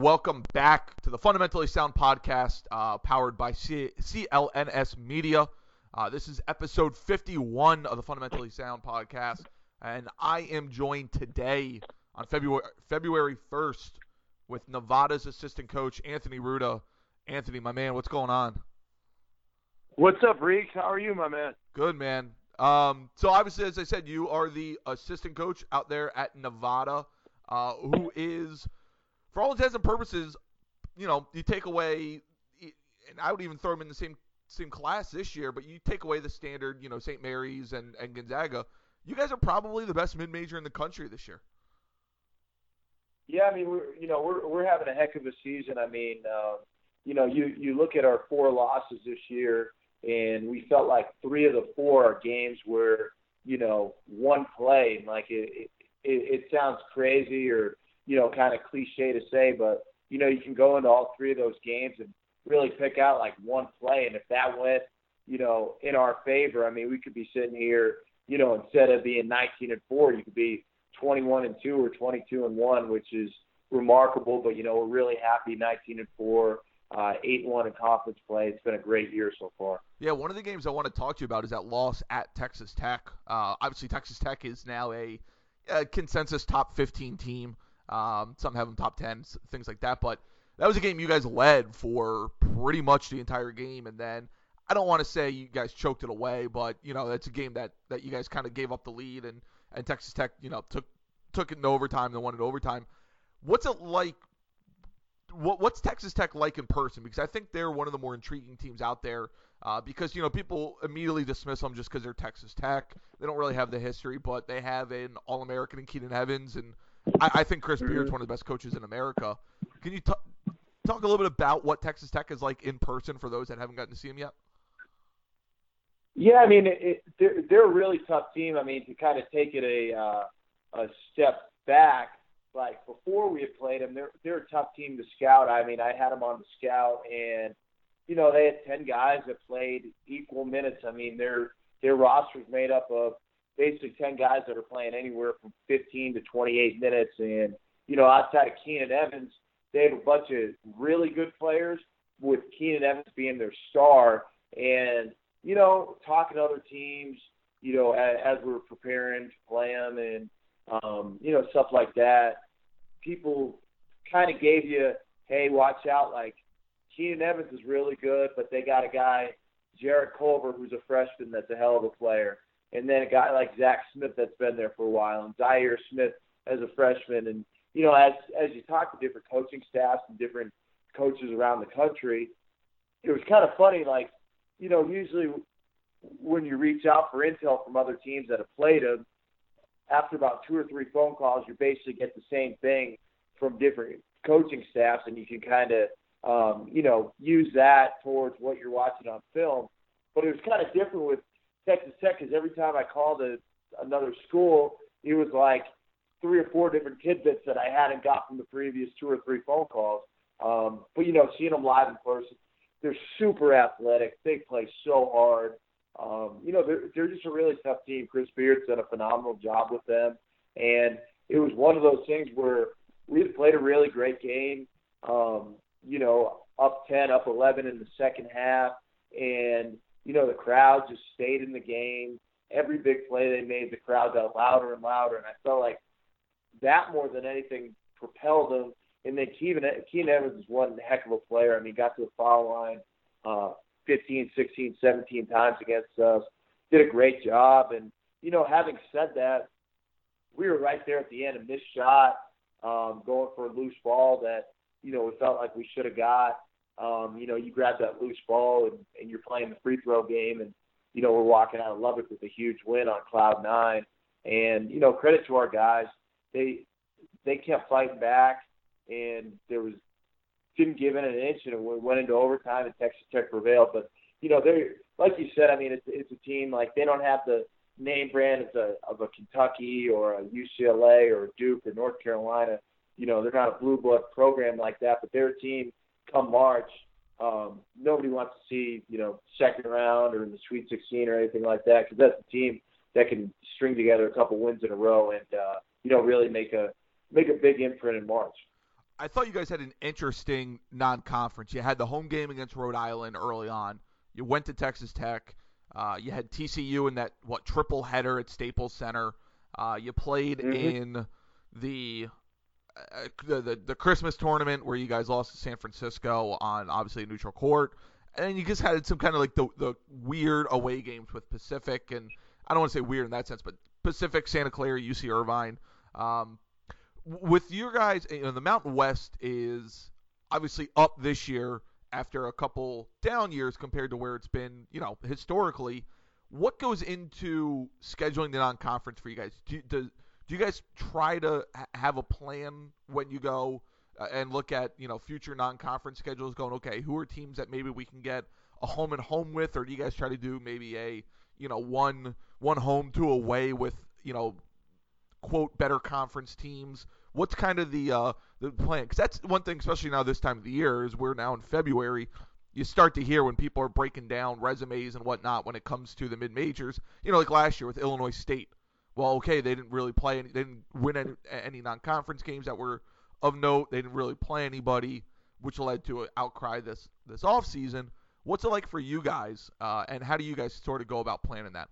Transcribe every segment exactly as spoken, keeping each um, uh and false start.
welcome back to the Fundamentally Sound podcast, uh, powered by C- CLNS Media. Uh, this is episode fifty-one of the Fundamentally Sound podcast, and I am joined today on February February first with Nevada's assistant coach, Anthony Ruda. Anthony, my man, what's going on? What's up, Reek? How are you, my man? Good, man. Um, so obviously, as I said, you are the assistant coach out there at Nevada, uh, who is, for all intents and purposes, you know, you take away, and I would even throw them in the same same class this year, but you take away the standard, you know, Saint Mary's and, and Gonzaga, you guys are probably the best mid-major in the country this year. Yeah, I mean, we're you know we're we're having a heck of a season. I mean, uh, you know, you you look at our four losses this year, and we felt like three of the four are games where you know one play, and like it it, it sounds crazy or you know kind of cliche to say, but you know you can go into all three of those games and really pick out like one play, and if that went you know in our favor, I mean, we could be sitting here, you know, instead of being nineteen and four, you could be twenty-one and two or twenty-two and one, which is remarkable. But you know, we're really happy nineteen and four, uh, eight and one in conference play. It's been a great year so far. Yeah, one of the games I want to talk to you about is that loss at Texas Tech. Uh, obviously, Texas Tech is now a, a consensus top fifteen team. Um, some have them top ten, things like that. But that was a game you guys led for pretty much the entire game, and then I don't want to say you guys choked it away, but you know that's a game that, that you guys kind of gave up the lead, and, and Texas Tech, you know, took took it in overtime, then won it overtime. What's it like? What what's Texas Tech like in person? Because I think they're one of the more intriguing teams out there. Uh, because you know people immediately dismiss them just because they're Texas Tech. They don't really have the history, but they have an All-American in Keenan Evans, and I, I think Chris Beard's one of the best coaches in America. Can you t- talk a little bit about what Texas Tech is like in person for those that haven't gotten to see them yet? Yeah, I mean, it, it, they're, they're a really tough team. I mean, to kind of take it a uh, a step back, like before we had played them, they're they're a tough team to scout. I mean, I had them on the scout, and you know they had ten guys that played equal minutes. I mean, their their roster's made up of basically ten guys that are playing anywhere from fifteen to twenty-eight minutes, and you know outside of Keenan Evans, they have a bunch of really good players, with Keenan Evans being their star. And you know, talking to other teams, you know, as, as we were preparing to play them and, um, you know, stuff like that, people kind of gave you, hey, watch out, like, Keenan Evans is really good, but they got a guy, Jarrett Culver, who's a freshman that's a hell of a player. And then a guy like Zach Smith that's been there for a while, and Zaire Smith as a freshman. And, you know, as as you talk to different coaching staffs and different coaches around the country, it was kind of funny, like, you know, usually when you reach out for intel from other teams that have played them, after about two or three phone calls, you basically get the same thing from different coaching staffs, and you can kind of, um, you know, use that towards what you're watching on film. But it was kind of different with Texas Tech, because every time I called a, another school, it was like three or four different tidbits that I hadn't got from the previous two or three phone calls. Um, but, you know, seeing them live in person, they're super athletic. They play so hard. Um, you know, they're, they're just a really tough team. Chris Beard's done a phenomenal job with them. And it was one of those things where we had played a really great game, um, you know, up ten, up eleven in the second half. And, you know, the crowd just stayed in the game. Every big play they made, the crowd got louder and louder. And I felt like that more than anything propelled them. And then Keenan, Keenan Evans is one heck of a player. I mean, got to the foul line uh, fifteen, sixteen, seventeen times against us. Did a great job. And, you know, having said that, we were right there at the end, a missed shot, um, going for a loose ball that, you know, we felt like we should have got. Um, you know, you grab that loose ball and, and you're playing the free throw game. And, you know, we're walking out of Lubbock with a huge win on cloud nine. And, you know, credit to our guys. They, they kept fighting back. And there was didn't give in an inch, and we went into overtime, and Texas Tech prevailed. But you know, they like you said, I mean, it's it's a team like they don't have the name brand of a of a Kentucky or a U C L A or a Duke or North Carolina. You know, they're not a blue blood program like that, but their team come March, um, nobody wants to see you know second round or in the Sweet sixteen or anything like that, because that's a team that can string together a couple wins in a row and uh, you know really make a make a big imprint in March. I thought you guys had an interesting non-conference. You had the home game against Rhode Island early on. You went to Texas Tech. Uh, you had T C U in that what triple header at Staples Center. Uh, you played Mm-hmm. in the, uh, the the the Christmas tournament where you guys lost to San Francisco on obviously a neutral court, and you just had some kind of like the the weird away games with Pacific, and I don't want to say weird in that sense, but Pacific, Santa Clara, U C Irvine. Um, with your guys, you know, the Mountain West is obviously up this year after a couple down years compared to where it's been, you know, historically. What goes into scheduling the non-conference for you guys? Do, do, do you guys try to ha- have a plan when you go uh, and look at, you know, future non-conference schedules going, okay, who are teams that maybe we can get a home and home with, or do you guys try to do maybe a, you know, one one home, two away with, you know, quote, better conference teams? What's kind of the uh, the plan? Because that's one thing, especially now this time of the year, is we're now in February. You start to hear when people are breaking down resumes and whatnot when it comes to the mid majors. You know, like last year with Illinois State. Well, okay, they didn't really play any, they didn't win any, any non-conference games that were of note. They didn't really play anybody, which led to an outcry this this off season. What's it like for you guys, uh, and how do you guys sort of go about planning that?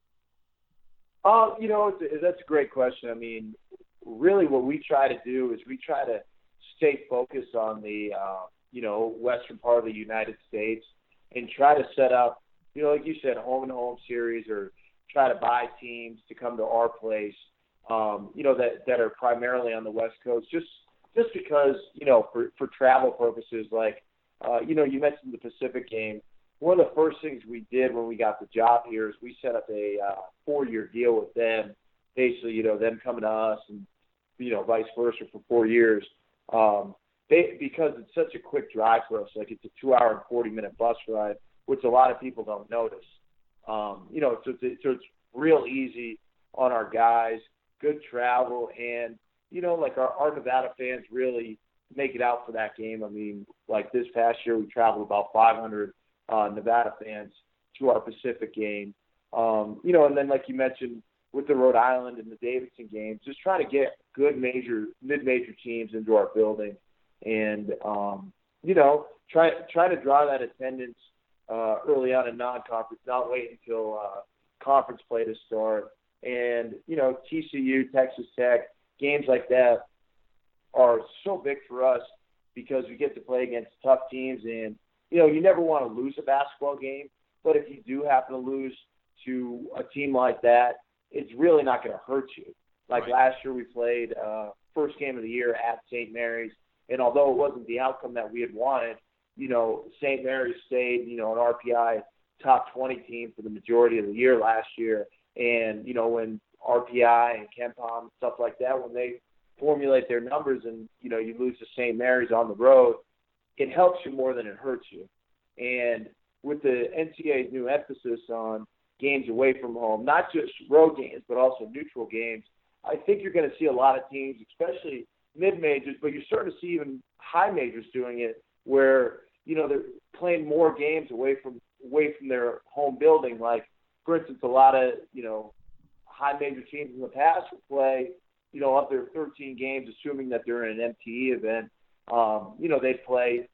Uh, you know, it's, that's a great question. I mean, really what we try to do is we try to stay focused on the, uh, you know, western part of the United States and try to set up, you know, like you said, home and home series, or try to buy teams to come to our place, um, you know, that, that are primarily on the West Coast, just just because, you know, for, for travel purposes, like, uh, you know, you mentioned the Pacific game. One of the first things we did when we got the job here is we set up a uh, four-year deal with them, basically, you know, them coming to us and, you know, vice versa for four years. Um, they, because it's such a quick drive for us, like it's a two-hour and forty-minute bus ride, which a lot of people don't notice. Um, you know, so it's, so it's real easy on our guys, good travel, and, you know, like our, our Nevada fans really make it out for that game. I mean, like this past year we traveled about five hundred uh, Nevada fans to our Pacific game. Um, you know, and then like you mentioned with the Rhode Island and the Davidson games, just trying to get good major, mid-major teams into our building and, um, you know, try, try to draw that attendance uh, early on in non-conference, not wait until uh, conference play to start. And, you know, T C U, Texas Tech, games like that are so big for us because we get to play against tough teams. And, you know, you never want to lose a basketball game, but if you do happen to lose to a team like that, it's really not going to hurt you. Like right. Last year we played uh, first game of the year at Saint Mary's, and although it wasn't the outcome that we had wanted, you know, Saint Mary's stayed, you know, an R P I top twenty team for the majority of the year last year. And, you know, when R P I and KenPom and stuff like that, when they formulate their numbers and, you know, you lose to Saint Mary's on the road, it helps you more than it hurts you. And with the N C A A's new emphasis on games away from home, not just road games, but also neutral games, I think you're going to see a lot of teams, especially mid-majors, but you're starting to see even high majors doing it where, you know, they're playing more games away from away from their home building. Like, for instance, a lot of, you know, high major teams in the past would play, you know, up their thirteen games, assuming that they're in an M T E event. Um, you know, they'd play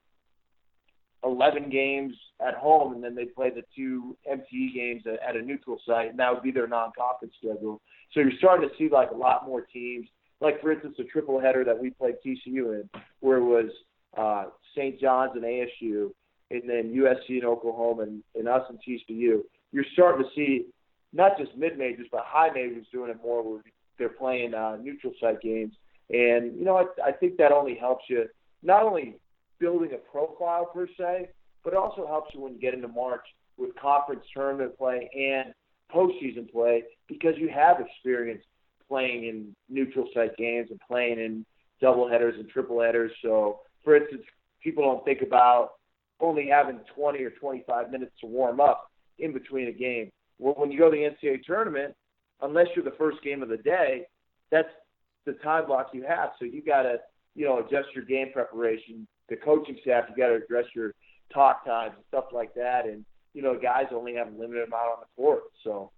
eleven games at home, and then they'd play the two M T E games at, at a neutral site, and that would be their non-conference schedule. So you're starting to see, like, a lot more teams. Like, for instance, a triple header that we played T C U in, where it was uh, Saint John's and A S U, and then U S C and Oklahoma, and, and us and T C U. You're starting to see not just mid-majors, but high majors doing it more where they're playing uh, neutral site games. And, you know, I, I think that only helps you not only building a profile per se, but it also helps you when you get into March with conference tournament play and postseason play, because you have experience playing in neutral site games and playing in double headers and triple headers. So, for instance, people don't think about only having twenty or twenty-five minutes to warm up in between a game. Well, when you go to the N C A A tournament, unless you're the first game of the day, that's the time block you have. So you got to, you know, adjust your game preparation. The coaching staff, you got to address your talk times and stuff like that. And, you know, guys only have a limited amount on the court. So,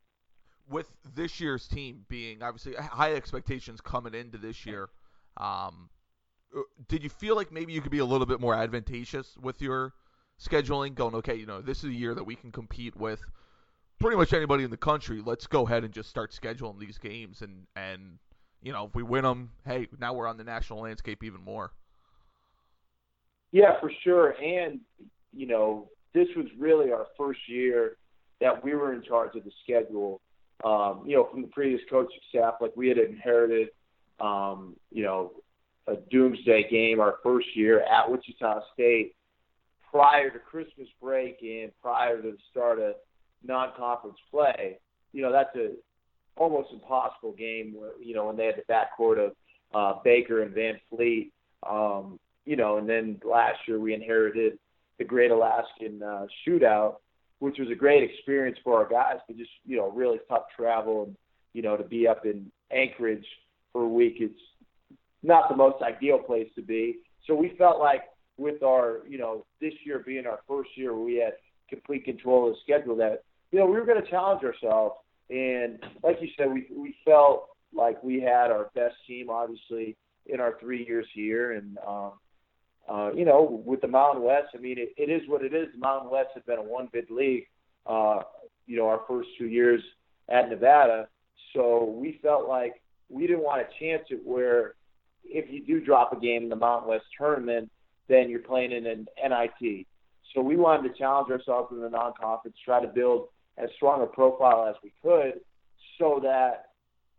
with this year's team being obviously high expectations coming into this year, um, uh, did you feel like maybe you could be a little bit more advantageous with your scheduling, going, okay, you know, this is a year that we can compete with pretty much anybody in the country. Let's go ahead and just start scheduling these games, and and you know, if we win them, hey, now we're on the national landscape even more. Yeah, for sure. And, you know, this was really our first year that we were in charge of the schedule. Um, you know, from the previous coaching staff, like we had inherited, um, you know, a doomsday game our first year at Wichita State prior to Christmas break and prior to the start of non-conference play. You know, that's a almost impossible game where, you know, when they had the backcourt of uh, Baker and Van Fleet. Um, you know, and then last year we inherited the Great Alaskan uh, Shootout, which was a great experience for our guys, but just, you know, really tough travel. And, you know, to be up in Anchorage for a week, it's not the most ideal place to be. So we felt like with our, you know, this year being our first year where we had complete control of the schedule, that, you know, we were going to challenge ourselves. And like you said, we we felt like we had our best team, obviously, in our three years here. And, um, uh, you know, with the Mountain West, I mean, it, it is what it is. The Mountain West has been a one-bid league, uh, you know, our first two years at Nevada. So we felt like we didn't want to chance it where if you do drop a game in the Mountain West tournament, then you're playing in an N I T. So we wanted to challenge ourselves in the non-conference, try to build as strong a profile as we could so that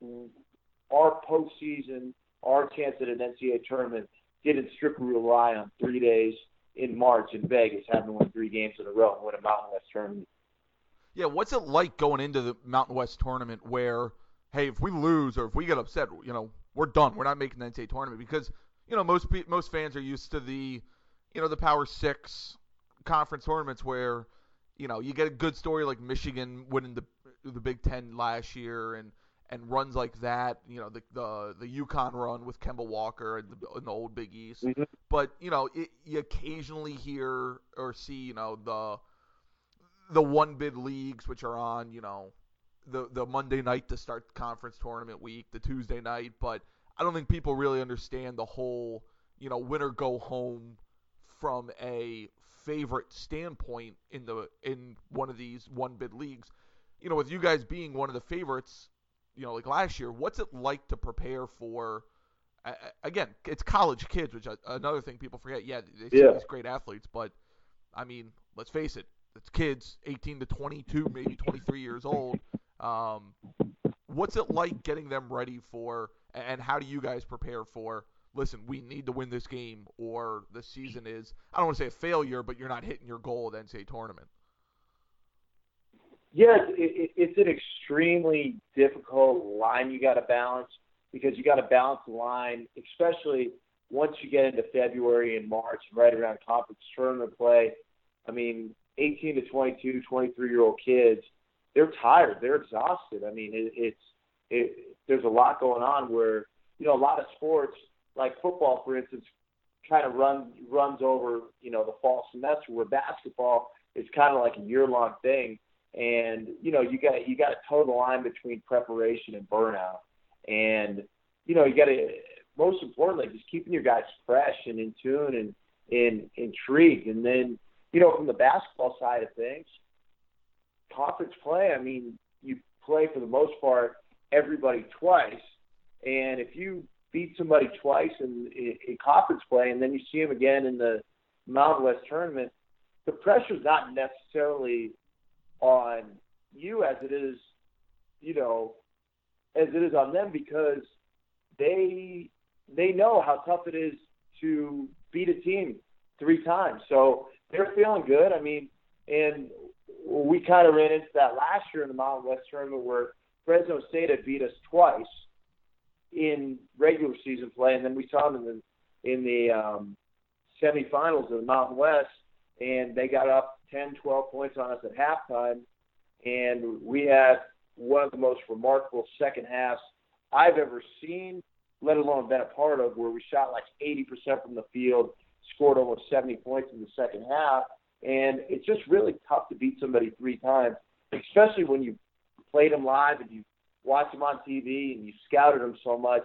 our postseason, our chance at an N C double A tournament didn't strictly rely on three days in March in Vegas, having to win three games in a row and win a Mountain West tournament. Yeah, what's it like going into the Mountain West tournament where, hey, if we lose or if we get upset, you know, we're done. We're not making the N C double A tournament because, you know, most most fans are used to the, you know, the Power Six conference tournaments where, you know, you get a good story like Michigan winning the the Big Ten last year and, and runs like that. You know, the the the UConn run with Kemba Walker and the, in the old Big East. Mm-hmm. But you know, it, you occasionally hear or see, you know, the the one bid leagues which are on, you know, the the Monday night to start conference tournament week, the Tuesday night. But I don't think people really understand the whole, you know, win or go home from a favorite standpoint in the in one of these one bid leagues. You know, with you guys being one of the favorites, you know, like last year, what's it like to prepare for? Uh, again, it's college kids, which uh, another thing people forget. Yeah, they see Yeah. these great athletes, but I mean, let's face it, it's kids, eighteen to twenty-two, maybe twenty-three years old. Um, what's it like getting them ready for, and how do you guys prepare for? Listen, we need to win this game, or the season is, I don't want to say a failure, but you're not hitting your goal at the N C double A tournament. Yeah, it, it, it's an extremely difficult line you got to balance because you got to balance the line, especially once you get into February and March, right around conference tournament play. I mean, eighteen to twenty-two, twenty-three-year-old kids, they're tired. They're exhausted. I mean, it, it's it, there's a lot going on where, you know, a lot of sports, like football, for instance, kind of run, runs over, you know, the fall semester, where basketball is kind of like a year-long thing. And, you know, you got you got to toe the line between preparation and burnout. And, you know, you got to, most importantly, just keeping your guys fresh and in tune and, and intrigued. And then, you know, from the basketball side of things, conference play, I mean, you play for the most part everybody twice. And if you beat somebody twice in, in, in conference play and then you see them again in the Mountain West tournament, the pressure's not necessarily on you as it is, you know, as it is on them, because they they know how tough it is to beat a team three times. So they're feeling good. I mean, and we kind of ran into that last year in the Mountain West tournament where Fresno State had beat us twice in regular season play, and then we saw them in the, in the um, semifinals of the Mountain West, and they got up ten, twelve points on us at halftime, and we had one of the most remarkable second halves I've ever seen, let alone been a part of, where we shot like eighty percent from the field, scored almost seventy points in the second half, and it's just really tough to beat somebody three times, especially when you played them live and you watch them on T V and you scouted them so much.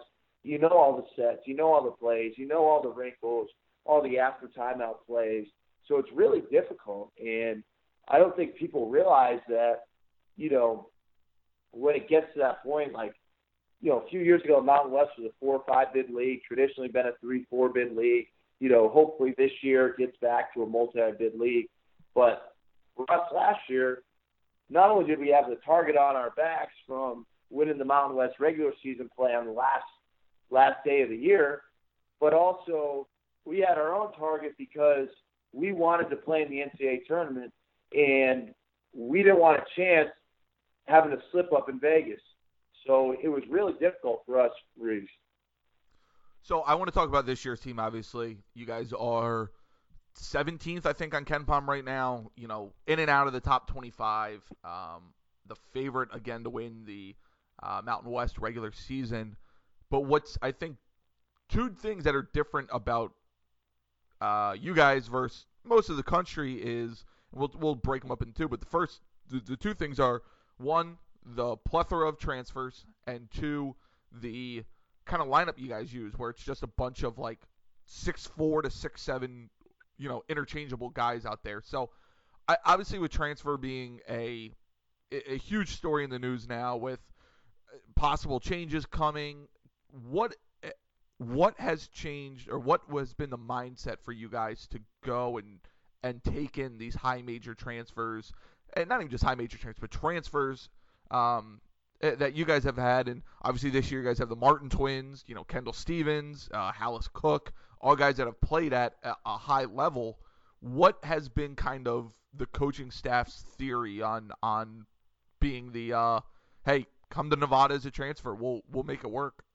you know all the sets, you know all the plays, you know all the wrinkles, all the after timeout plays. So it's really difficult. And I don't think people realize that, you know, when it gets to that point, like, you know, a few years ago, Mountain West was a four or five bid league, traditionally been a three, four bid league. You know, hopefully this year it gets back to a multi-bid league. But for us last year, not only did we have the target on our backs from winning the Mountain West regular season play on the last last day of the year, but also we had our own target because we wanted to play in the N C double A tournament, and we didn't want a chance having to slip up in Vegas. So it was really difficult for us, Reeves. So I want to talk about this year's team, obviously. You guys are seventeenth, I think, on KenPom right now, you know, in and out of the top twenty-five. Um, the favorite, again, to win the uh, Mountain West regular season. But what's, I think, two things that are different about uh, you guys versus most of the country is, we'll, we'll break them up in two, but the first, the, the two things are, one, the plethora of transfers, and two, the kind of lineup you guys use, where it's just a bunch of like six four to six seven, you know, interchangeable guys out there. So, I, obviously, with transfer being a a huge story in the news now, with possible changes coming, what what has changed, or what has been the mindset for you guys to go and and take in these high major transfers, and not even just high major transfers, but transfers um, that you guys have had? And obviously this year you guys have the Martin twins, you know, Kendall Stevens, uh, Hallis Cook, all guys that have played at a high level. What has been kind of the coaching staff's theory on on being the uh, hey, come to Nevada as a transfer, we'll we'll make it work?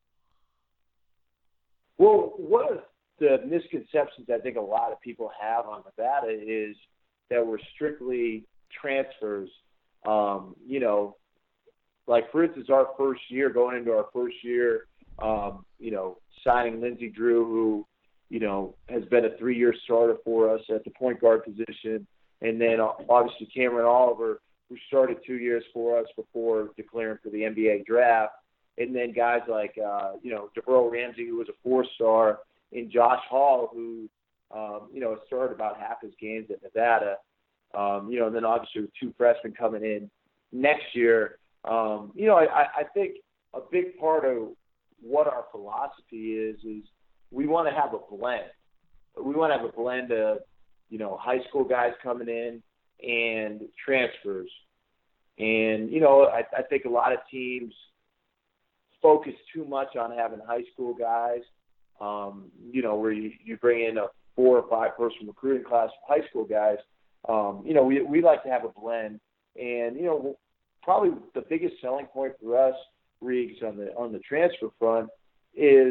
Well, one of the misconceptions I think a lot of people have on Nevada is that we're strictly transfers. Um, you know, like, for instance, our first year, going into our first year, um, you know, signing Lindsey Drew, who, you know, has been a three-year starter for us at the point guard position, and then obviously Cameron Oliver, who started two years for us before declaring for the N B A draft, and then guys like, uh, you know, DeBro Ramsey, who was a four-star, and Josh Hall, who, um, you know, started about half his games at Nevada. Um, you know, and then obviously with two freshmen coming in next year. Um, you know, I, I think a big part of what our philosophy is is we want to have a blend. We want to have a blend of, you know, high school guys coming in and transfers. And, you know, I, I think a lot of teams focus too much on having high school guys, um, you know, where you, you bring in a four or five person recruiting class of high school guys. Um, you know, we we like to have a blend. And, you know, probably the biggest selling point for us, Riggs, on the on the transfer front is,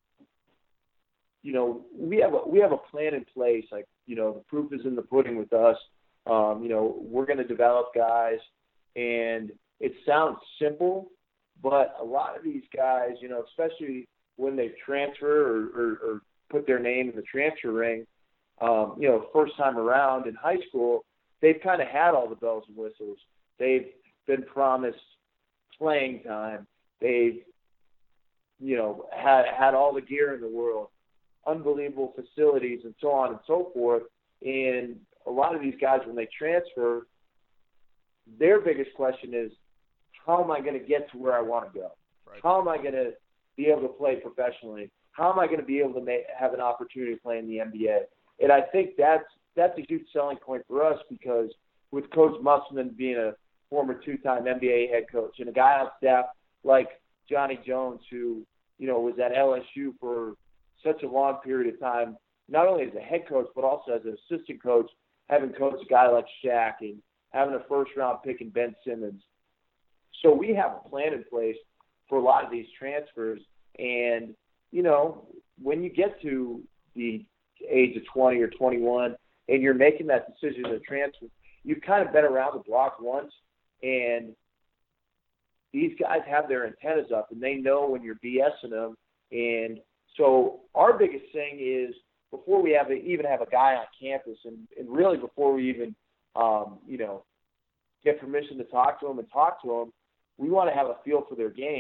you know, we have a, we have a plan in place. Like, you know, the proof is in the pudding with us. Um, you know, we're going to develop guys, and it sounds simple, but a lot of these guys, you know, especially when they transfer or, or, or put their name in the transfer ring, um, you know, first time around in high school, they've kind of had all the bells and whistles. They've been promised playing time. They've, you know, had had all the gear in the world, unbelievable facilities, and so on and so forth. And a lot of these guys, when they transfer, their biggest question is, how am I going to get to where I want to go? Right. How am I going to be able to play professionally? How am I going to be able to make, have an opportunity to play in the N B A? And I think that's that's a huge selling point for us, because with Coach Musselman being a former two-time N B A head coach and a guy on staff like Johnny Jones, who, you know, was at L S U for such a long period of time, not only as a head coach but also as an assistant coach, having coached a guy like Shaq and having a first-round pick in Ben Simmons. So we have a plan in place for a lot of these transfers. And, you know, when you get to the age of twenty or twenty-one and you're making that decision to transfer, you've kind of been around the block once, and these guys have their antennas up, and they know when you're BSing them. And so our biggest thing is, before we have a, even have a guy on campus, and, and really before we even, um, you know, get permission to talk to them and talk to them, we want to have a feel for their game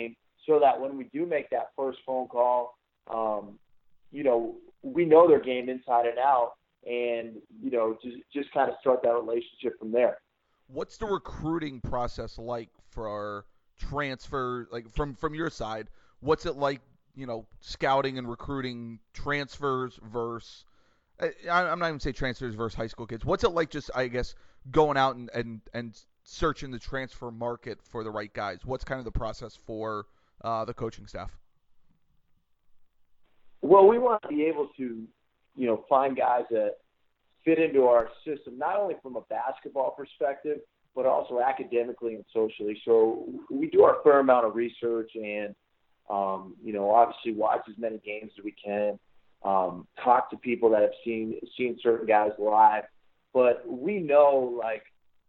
so that when we do make that first phone call, um, you know, we know their game inside and out, and, you know, just, just kind of start that relationship from there. What's the recruiting process like for transfer, like from, from your side? What's it like, you know, scouting and recruiting transfers versus, I, I'm not even say transfers versus high school kids. What's it like just, I guess, going out and, and, and searching the transfer market for the right guys? What's kind of the process for uh, the coaching staff? Well, we want to be able to, you know, find guys that fit into our system, not only from a basketball perspective, but also academically and socially. So we do our fair amount of research and, um, you know, obviously watch as many games as we can, um, talk to people that have seen seen certain guys live. But we know, like,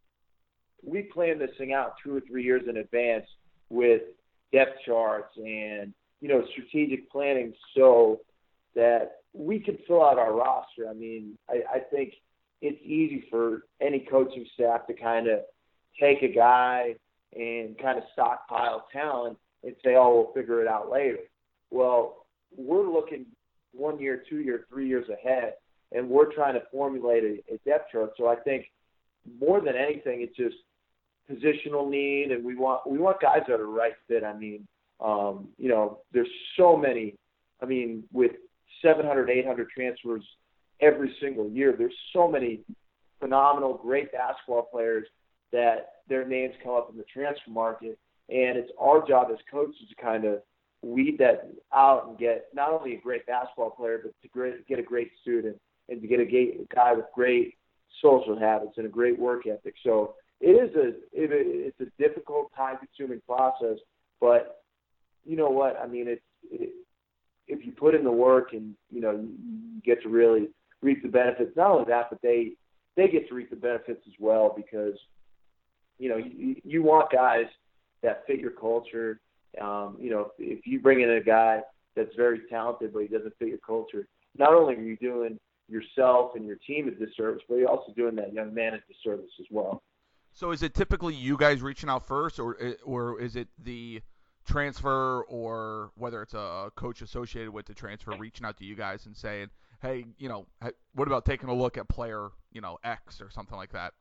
we plan this thing out two or three years in advance with depth charts and, you know, strategic planning so that we can fill out our roster. I mean, I, I think it's easy for any coaching staff to kind of take a guy and kind of stockpile talent and say, oh, we'll figure it out later. Well, we're looking one year, two year, three years ahead, and we're trying to formulate a, a depth chart. So I think more than anything, it's just positional need, and we want we want guys that are right fit. I mean, um, you know, there's so many. I mean, with seven hundred, eight hundred transfers every single year, there's so many phenomenal, great basketball players that their names come up in the transfer market, and it's our job as coaches to kind of weed that out and get not only a great basketball player, but to great, get a great student and to get a, a guy with great social habits and a great work ethic. So it is a it, it's a difficult, time-consuming process, but you know what? I mean, it's it, if you put in the work and you know you get to really reap the benefits. Not only that, but they they get to reap the benefits as well because you know you, you want guys that fit your culture. Um, you know, if you bring in a guy that's very talented but he doesn't fit your culture, not only are you doing yourself and your team a disservice, but you're also doing that young man a disservice as well. So is it typically you guys reaching out first, or or is it the transfer, or whether it's a coach associated with the transfer reaching out to you guys and saying, hey, you know, what about taking a look at player, you know, X or something like that?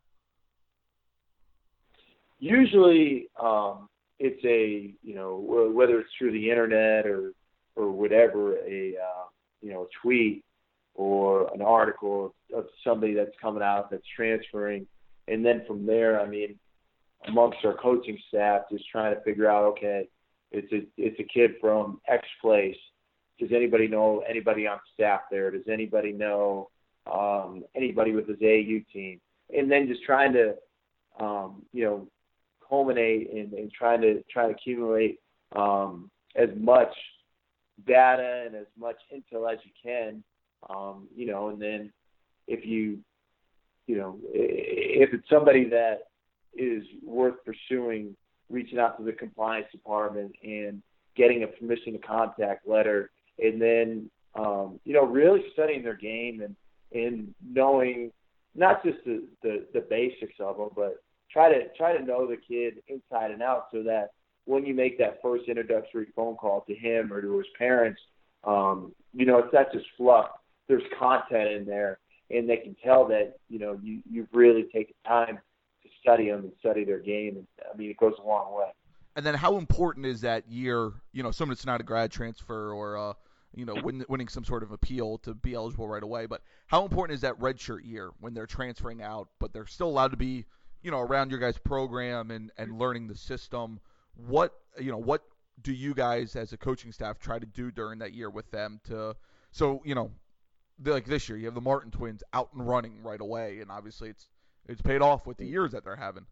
Usually um, it's a, you know, whether it's through the internet or or whatever, a, uh, you know, a tweet or an article of somebody that's coming out that's transferring. And then from there, I mean, amongst our coaching staff, just trying to figure out, okay, it's a it's a kid from X place. Does anybody know anybody on staff there? Does anybody know um, anybody with his A A U team? And then just trying to, um, you know, culminate and, and trying to try to accumulate um, as much data and as much intel as you can, um, you know, and then if you You know, if it's somebody that is worth pursuing, reaching out to the compliance department and getting a permission to contact letter, and then, um, you know, really studying their game and, and knowing not just the, the, the basics of them, but try to try to know the kid inside and out so that when you make that first introductory phone call to him or to his parents, um, you know, it's not just fluff. There's content in there. And they can tell that, you know, you, you've really taken time to study them and study their game. And, I mean, it goes a long way. And then how important is that year, you know, someone that's not a grad transfer or, uh, you know, win, winning some sort of appeal to be eligible right away, but how important is that redshirt year when they're transferring out, but they're still allowed to be, you know, around your guys' program and, and learning the system? What, you know, what do you guys as a coaching staff try to do during that year with them to, so, you know, like this year, you have the Martin twins out and running right away, and obviously it's it's paid off with the years that they're having.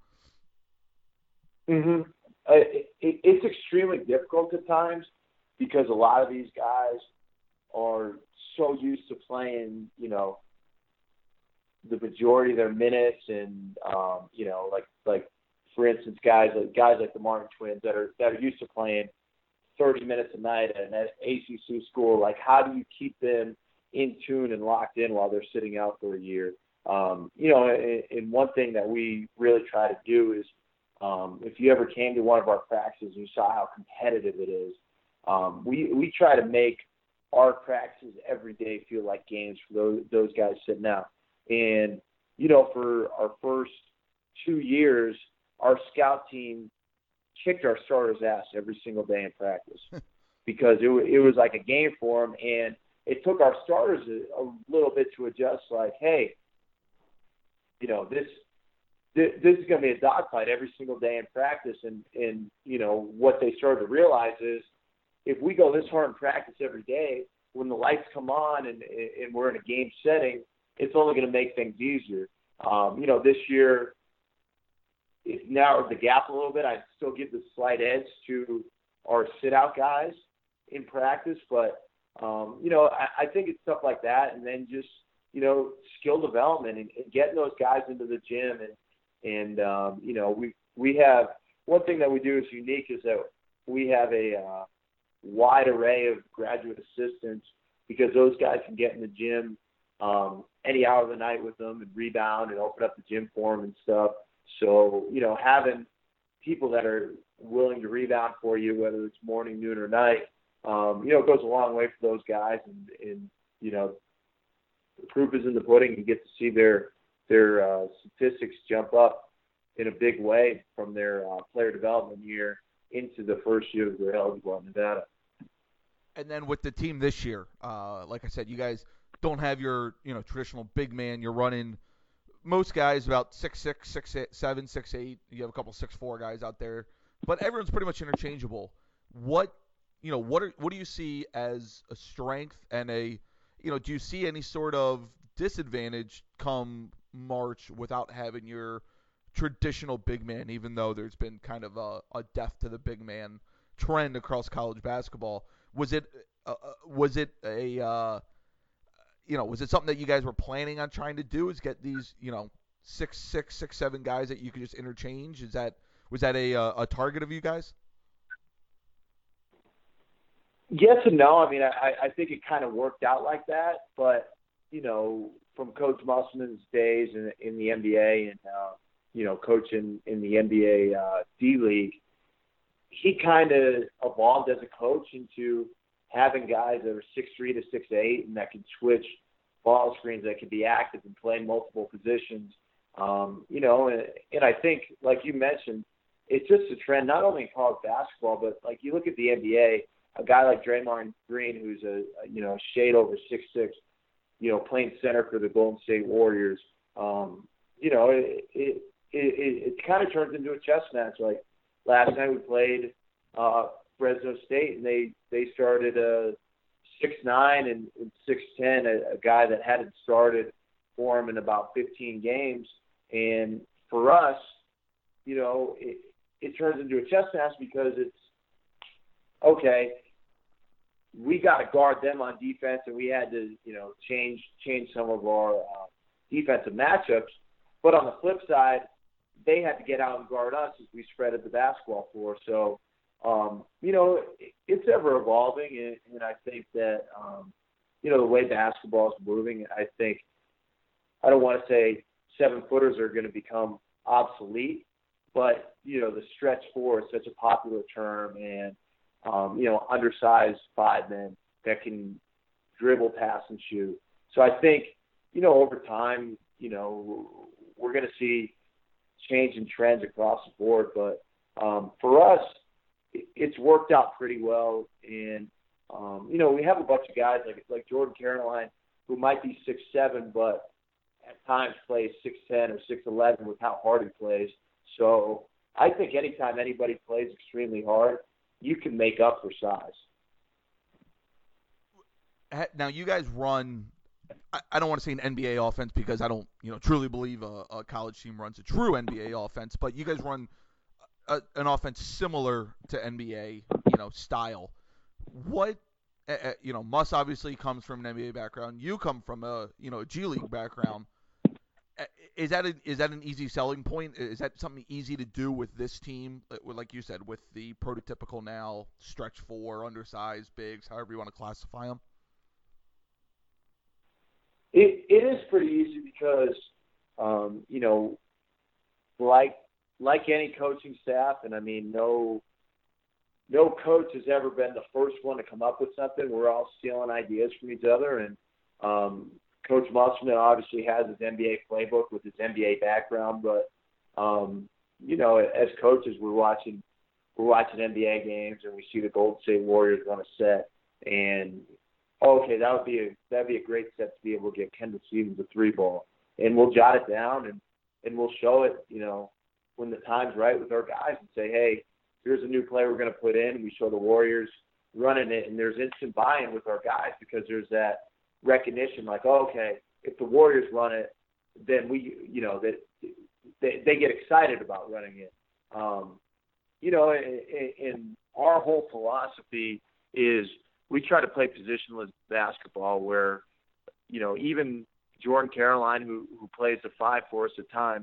Mm-hmm. It, it, it's extremely difficult at times because a lot of these guys are so used to playing, you know, the majority of their minutes, and um, you know, like like for instance, guys like guys like the Martin twins that are that are used to playing thirty minutes a night at an A C C school. Like, how do you keep them in tune and locked in while they're sitting out for a year? Um, you know, and, and one thing that we really try to do is Um, if you ever came to one of our practices and you saw how competitive it is, um, we we try to make our practices every day feel like games for those those guys sitting out. And you know, for our first two years, our scout team kicked our starters' ass every single day in practice because it it was like a game for them, and it took our starters a, a little bit to adjust. Like, hey, you know, this. This is going to be a dogfight every single day in practice, and, and you know what they started to realize is if we go this hard in practice every day, when the lights come on and, and we're in a game setting, it's only going to make things easier. Um, you know, this year it narrowed the gap a little bit. I still give the slight edge to our sit-out guys in practice, but um, you know, I, I think it's stuff like that, and then just you know skill development and, and getting those guys into the gym and. And, um, you know, we we have one thing that we do is unique is that we have a uh, wide array of graduate assistants because those guys can get in the gym um, any hour of the night with them and rebound and open up the gym for them and stuff. So, you know, having people that are willing to rebound for you, whether it's morning, noon, or night, um, you know, it goes a long way for those guys. And, and you know, the proof is in the pudding. You get to see their – their uh, statistics jump up in a big way from their uh, player development year into the first year they're eligible in Nevada. And then with the team this year, uh, like I said, you guys don't have your you know traditional big man. You're running most guys about six six, six eight, seven, six eight. You have a couple six four guys out there, but everyone's pretty much interchangeable. What you know what are, what do you see as a strength and a you know do you see any sort of disadvantage come March without having your traditional big man, even though there's been kind of a, a death to the big man trend across college basketball? Was it uh, was it a uh, you know was it something that you guys were planning on trying to do? Is get these you know six six six seven guys that you could just interchange? Is that was that a a target of you guys? Yes and no. I mean, I, I think it kind of worked out like that, but you know. From Coach Musselman's days in, in the N B A and, uh, you know, coaching in the N B A uh, D-League, he kind of evolved as a coach into having guys that are six three to six eight and that can switch ball screens, that can be active and play multiple positions. Um, you know, and, and I think, like you mentioned, it's just a trend not only in college basketball, but, like, you look at the N B A, a guy like Draymond Green who's, a, a you know, a shade over six six, you know, playing center for the Golden State Warriors, um, you know, it it, it, it kind of turns into a chess match. Like last night we played uh, Fresno State, and they, they started a six nine and, and six ten, a, a guy that hadn't started for him in about fifteen games. And for us, you know, it, it turns into a chess match because it's, okay, we got to guard them on defense, and we had to, you know, change change some of our uh, defensive matchups. But on the flip side, they had to get out and guard us as we spreaded the basketball floor. So, um, you know, it, it's ever evolving, and, and I think that, um, you know, the way basketball is moving, I think, I don't want to say seven-footers are going to become obsolete, but, you know, the stretch four is such a popular term, and Um, you know, undersized five men that can dribble, pass, and shoot. So I think, you know, over time, you know, we're going to see change in trends across the board. But um, for us, it's worked out pretty well. And, um, you know, we have a bunch of guys like like Jordan Caroline who might be six seven, but at times plays six ten or six eleven with how hard he plays. So I think anytime anybody plays extremely hard, you can make up for size. Now, you guys run, I don't want to say an N B A offense because I don't, you know, truly believe a, a college team runs a true N B A offense, but you guys run a, an offense similar to N B A, you know, style. What, uh, you know, Muss obviously comes from an N B A background. You come from a, you know, a G League background. Is that a, is that an easy selling point? Is that something easy to do with this team? Like you said, with the prototypical now stretch four, undersized bigs, however you want to classify them. It it is pretty easy because, um, you know, like like any coaching staff, and I mean, no, no coach has ever been the first one to come up with something. We're all stealing ideas from each other, and um, Coach Musselman obviously has his N B A playbook with his N B A background, but um, you know, as coaches, we're watching we're watching N B A games, and we see the Golden State Warriors run a set, and okay, that would be a that'd be a great set to be able to get Kendall Stevens a three ball, and we'll jot it down and and we'll show it, you know, when the time's right with our guys and say, hey, here's a new play we're going to put in. We show the Warriors running it, and there's instant buy-in with our guys because there's that recognition, like, oh, okay, if the Warriors run it, then we, you know, that they, they get excited about running it. Um, you know, and our whole philosophy is we try to play positionless basketball where, you know, even Jordan Caroline, who, who plays the five for us at times,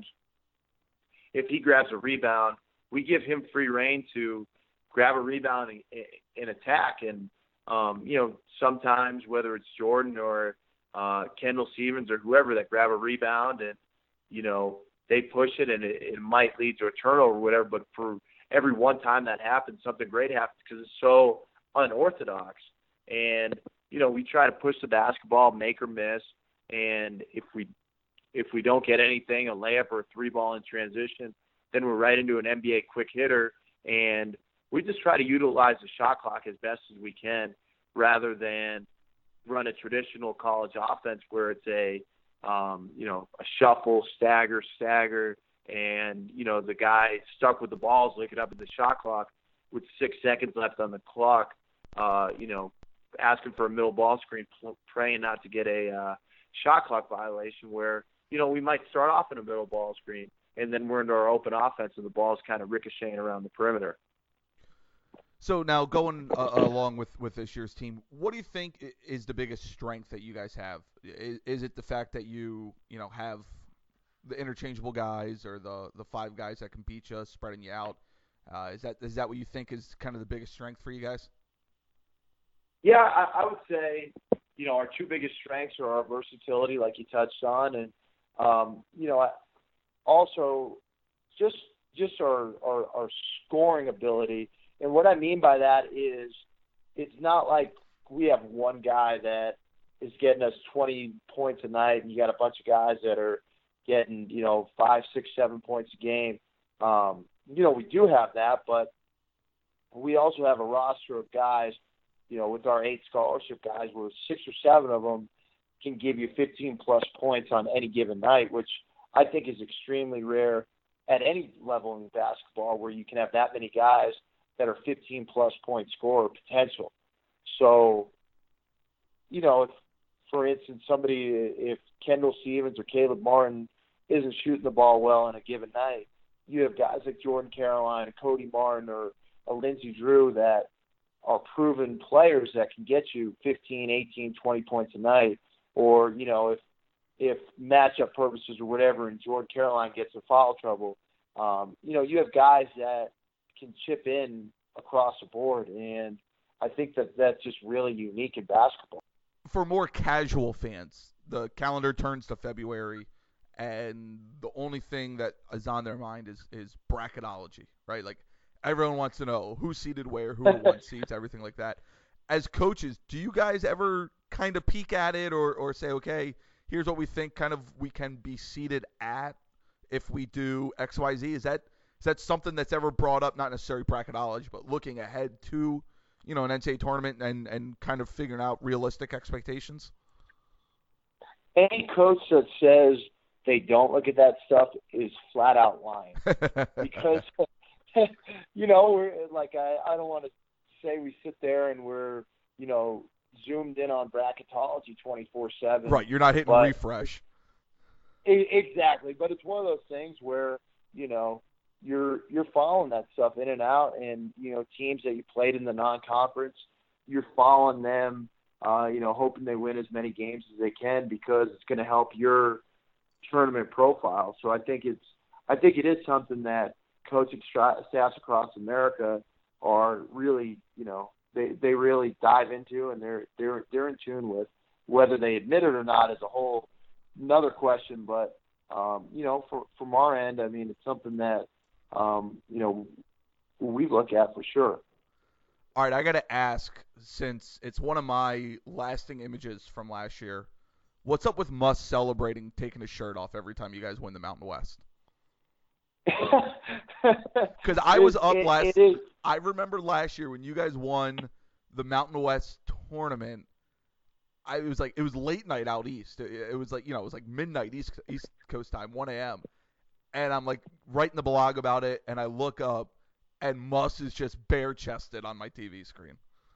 if he grabs a rebound, we give him free reign to grab a rebound and, and attack. And, um, you know, sometimes whether it's Jordan or uh, Kendall Stevens or whoever that grab a rebound and, you know, they push it and it, it might lead to a turnover or whatever, but for every one time that happens, something great happens because it's so unorthodox. And, you know, we try to push the basketball, make or miss, and if we if we don't get anything, a layup or a three ball in transition, then we're right into an N B A quick hitter, and we just try to utilize the shot clock as best as we can rather than run a traditional college offense where it's a, um, you know, a shuffle, stagger, stagger, and, you know, the guy stuck with the balls looking up at the shot clock with six seconds left on the clock, uh, you know, asking for a middle ball screen, praying not to get a uh, shot clock violation where, you know, we might start off in a middle ball screen and then we're into our open offense and the ball's kind of ricocheting around the perimeter. So now going uh, along with, with this year's team, what do you think is the biggest strength that you guys have? Is, is it the fact that you, you know, have the interchangeable guys or the, the five guys that can beat you, spreading you out? Uh, is that is that what you think is kind of the biggest strength for you guys? Yeah, I, I would say, you know, our two biggest strengths are our versatility, like you touched on, and um, you know, also just just our, our our scoring ability. And what I mean by that is, it's not like we have one guy that is getting us twenty points a night, and you got a bunch of guys that are getting, you know, five, six, seven points a game. Um, you know, we do have that, but we also have a roster of guys. You know, with our eight scholarship guys, where six or seven of them can give you fifteen plus points on any given night, which I think is extremely rare at any level in basketball where you can have that many guys that are fifteen plus point scorer potential. So, you know, if, for instance, somebody, if Kendall Stevens or Caleb Martin isn't shooting the ball well on a given night, you have guys like Jordan Caroline, Cody Martin, or a Lindsey Drew that are proven players that can get you fifteen, eighteen, twenty points a night. Or, you know, if if matchup purposes or whatever and Jordan Caroline gets in foul trouble, um, you know, you have guys that can chip in across the board. And I think that that's just really unique in basketball. For more casual fans, the calendar turns to February, and the only thing that is on their mind is, is bracketology, right? Like, everyone wants to know who's seated where, who are one seeds, everything like that. As coaches, do you guys ever kind of peek at it or, or say, okay, here's what we think kind of we can be seated at if we do X, Y, Z? Is that is that something that's ever brought up, not necessarily bracketology, but looking ahead to, you know, an N C double A tournament and, and kind of figuring out realistic expectations? Any coach that says they don't look at that stuff is flat out lying. Because – you know, we're like, I, I don't want to say we sit there and we're, you know, zoomed in on bracketology twenty-four seven. Right, you're not hitting but, refresh. Exactly, but it's one of those things where, you know, you're you're following that stuff in and out, and, you know, teams that you played in the non-conference, you're following them, uh, you know, hoping they win as many games as they can because it's going to help your tournament profile. So I think it's, I think it is something that coaching staffs across America are really, you know, they, they really dive into, and they're they're they're in tune with. Whether they admit it or not is a whole another question. But um, you know, for, from our end, I mean, it's something that um, you know, we look at for sure. All right, I got to ask, since it's one of my lasting images from last year, what's up with Muss celebrating taking his shirt off every time you guys win the Mountain West? Because I was up it, last. It is. I remember last year when you guys won the Mountain West tournament. I it was like it was late night out east. It, it was like you know it was like midnight East East Coast time, one a.m. And I'm like writing the blog about it, and I look up, and Muss is just bare chested on my T V screen.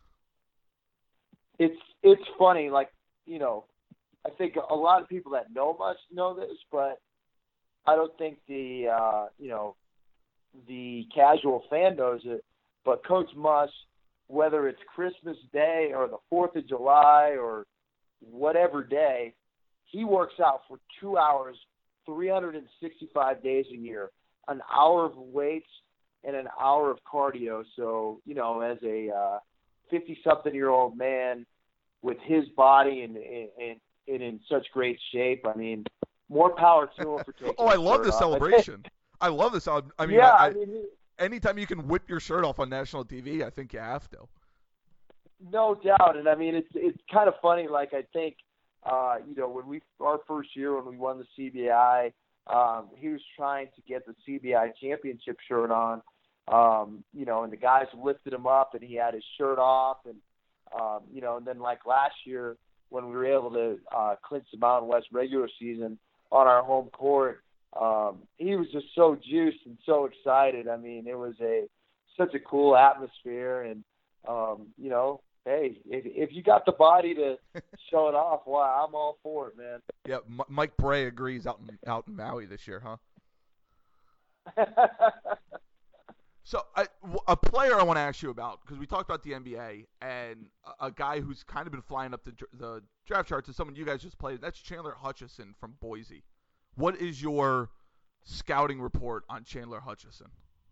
It's it's funny, like you know, I think a lot of people that know Muss know this, but I don't think the uh, you know the casual fan knows it. But Coach Muss, whether it's Christmas Day or the Fourth of July or whatever day, he works out for two hours, three hundred sixty-five days a year, an hour of weights and an hour of cardio. So you know, as a uh, fifty-something-year-old man with his body and, and, and in such great shape, I mean, more power to him for taking. Oh, I love the off. celebration. I love this. I mean, yeah, I, I mean, anytime you can whip your shirt off on national T V, I think you have to. No doubt, and I mean, it's it's kind of funny. Like I think, uh, you know, when we our first year when we won the C B I, um, he was trying to get the C B I championship shirt on, um, you know, and the guys lifted him up, and he had his shirt off, and um, you know, and then like last year when we were able to uh, clinch the Mountain West regular season on our home court, um, he was just so juiced and so excited. I mean, it was a such a cool atmosphere, and um, you know, hey, if, if you got the body to show it off, well, I'm all for it, man. Yeah, M- Mike Bray agrees out in out in Maui this year, huh? So, I, a player I want to ask you about, because we talked about the N B A, and a, a guy who's kind of been flying up the, the draft charts is someone you guys just played. That's Chandler Hutchison from Boise. What is your scouting report on Chandler Hutchison?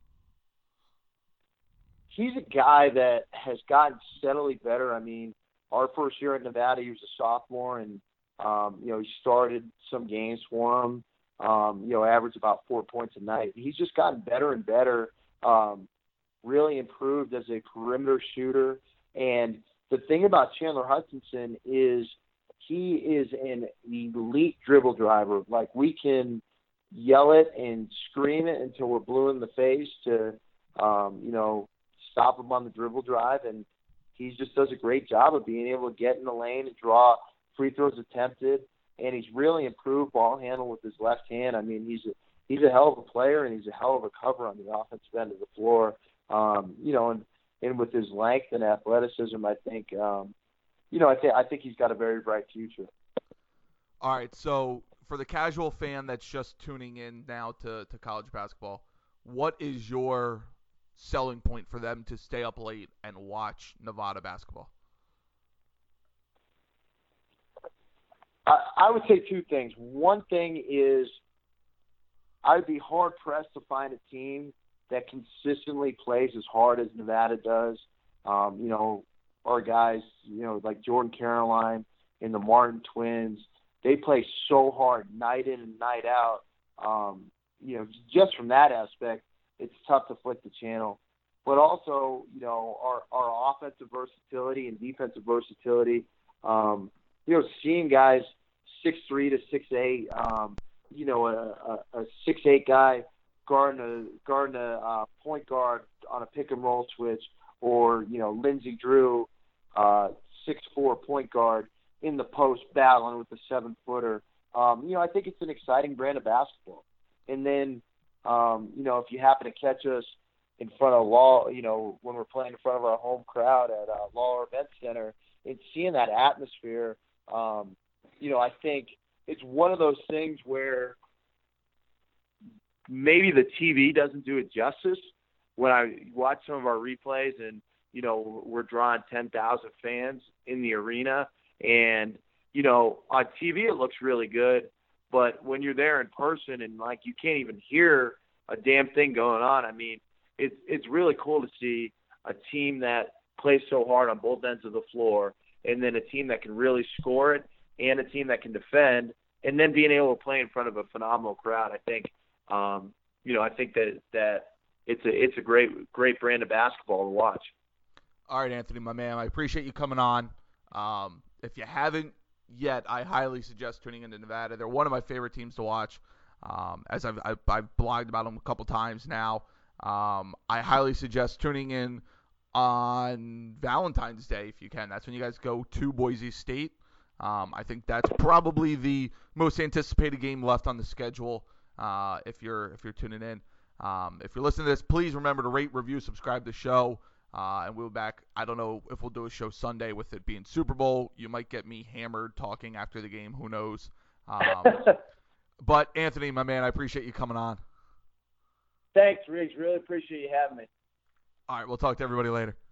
He's a guy that has gotten steadily better. I mean, our first year in Nevada, he was a sophomore, and, um, you know, he started some games for him, um, you know, averaged about four points a night. He's just gotten better and better. Um, really improved as a perimeter shooter. And the thing about Chandler Hutchison is he is an elite dribble driver. Like, we can yell it and scream it until we're blue in the face to, um, you know, stop him on the dribble drive. And he just does a great job of being able to get in the lane and draw free throws attempted. And he's really improved ball handle with his left hand. I mean, he's a, He's a hell of a player, and he's a hell of a cover on the offensive end of the floor. Um, you know, and, and with his length and athleticism, I think, um, you know, I think I think he's got a very bright future. All right, so for the casual fan that's just tuning in now to, to college basketball, what is your selling point for them to stay up late and watch Nevada basketball? I, I would say two things. One thing is, I'd be hard-pressed to find a team that consistently plays as hard as Nevada does. Um, you know, our guys, you know, like Jordan Caroline and the Martin twins, they play so hard night in and night out. Um, you know, just from that aspect, it's tough to flick the channel. But also, you know, our, our offensive versatility and defensive versatility, um, you know, seeing guys six three to six eight, um, you know, a, a, a six eight guy guarding a, guarding a uh, point guard on a pick and roll switch, or, you know, Lindsey Drew, uh, six four point guard in the post battling with the seven footer. Um, you know, I think it's an exciting brand of basketball. And then, um, you know, if you happen to catch us in front of Law, you know, when we're playing in front of our home crowd at uh, Law Event Center, and seeing that atmosphere, um, you know, I think it's one of those things where maybe the T V doesn't do it justice. When I watch some of our replays and, you know, we're drawing ten thousand fans in the arena, and, you know, on T V it looks really good, but when you're there in person and, like, you can't even hear a damn thing going on, I mean, it's it's really cool to see a team that plays so hard on both ends of the floor, and then a team that can really score it, and a team that can defend, and then being able to play in front of a phenomenal crowd. I think, um, you know, I think that that it's a it's a great great brand of basketball to watch. All right, Anthony, my man, I appreciate you coming on. Um, if you haven't yet, I highly suggest tuning into Nevada. They're one of my favorite teams to watch. Um, as I've, I've, I've blogged about them a couple times now. Um, I highly suggest tuning in on Valentine's Day if you can. That's when you guys go to Boise State. Um, I think that's probably the most anticipated game left on the schedule. Uh, if you're if you're tuning in, um, if you're listening to this, please remember to rate, review, subscribe to the show, uh, and we'll be back. I don't know if we'll do a show Sunday with it being Super Bowl. You might get me hammered talking after the game. Who knows? Um, but Anthony, my man, I appreciate you coming on. Thanks, Riggs. Really appreciate you having me. All right, we'll talk to everybody later.